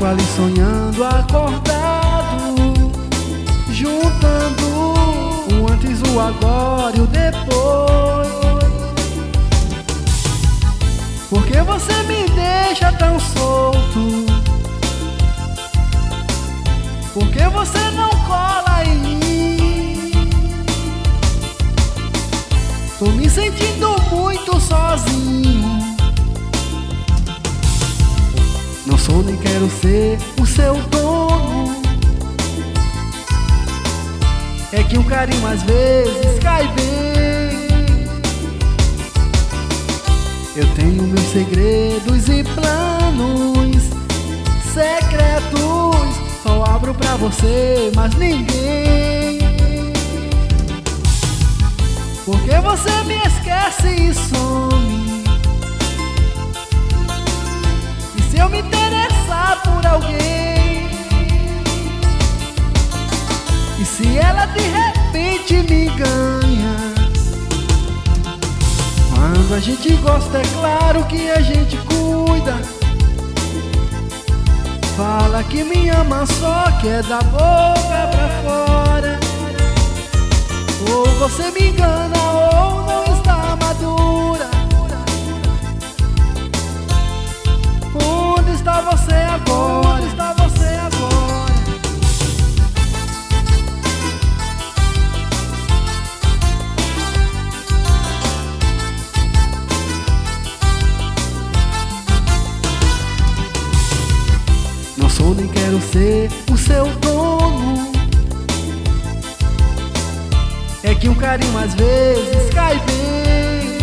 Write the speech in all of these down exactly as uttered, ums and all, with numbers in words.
tava ali sonhando acordado, juntando o antes, o agora e o depois. Por que você me deixa tão solto? Por que você não cola em mim? Tô me sentindo muito sozinho. Não sou nem quero ser o seu dono. É que um carinho às vezes cai bem. Eu tenho meus segredos e planos secretos, só abro pra você, mas ninguém. Porque você me esquece e some. E se eu me interessar por alguém, e se ela de repente me ganha? Quando a gente gosta é claro que a gente cuida. Fala que me ama só que é da boca pra fora. Ou você me engana ou não está madura. Onde está você agora? Onde está você agora? Não sou nem quero ser o seu dono. É que um carinho às vezes cai bem.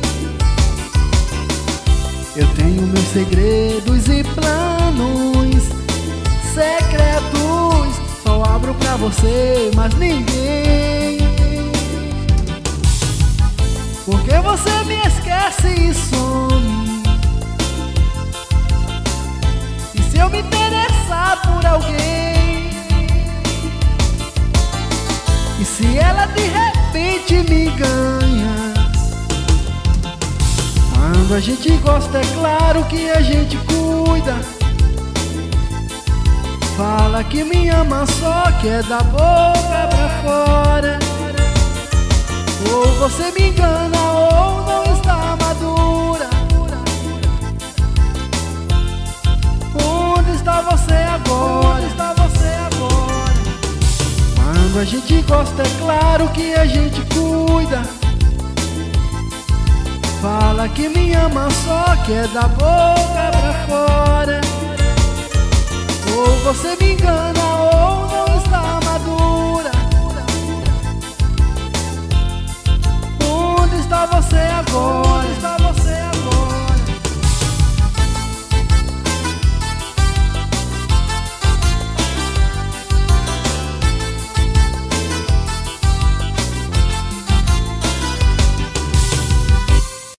Eu tenho meus segredos e planos secretos, só abro pra você, mas ninguém. Porque você me esquece e some. E se eu me interessar por alguém, e se ela de repente me ganha? Quando a gente gosta é claro que a gente cuida. Fala que me ama só que é da boca pra fora. Ou você me engana ou não está madura. Onde está você agora? Onde está você agora? Quando a gente gosta é claro que a gente cuida. Fala que me ama só que é da boca pra fora. Ou você me engana